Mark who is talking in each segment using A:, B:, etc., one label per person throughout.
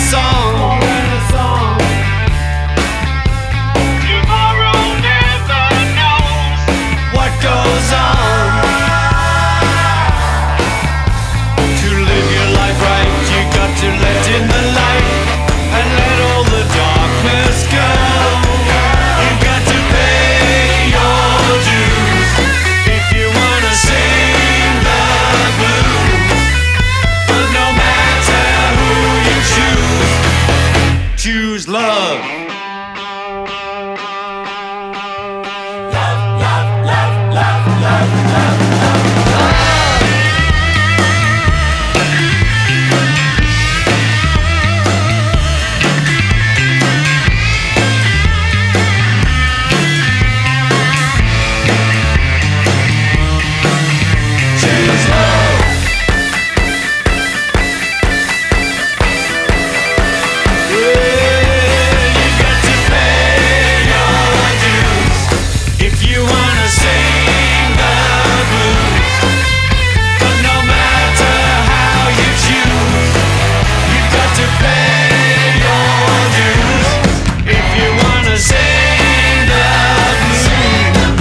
A: song. Tomorrow never knows what goes on. To live your life right, you got to let in the light and let all the darkness go. You got to pay your dues if you wanna sing the blues. But no matter who you choose love.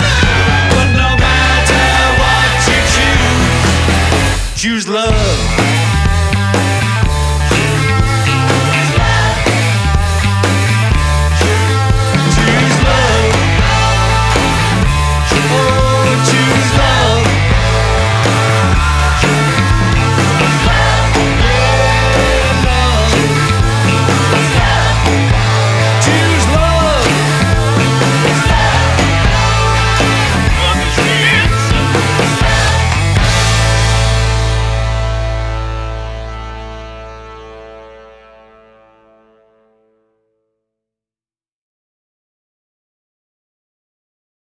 A: Choose love.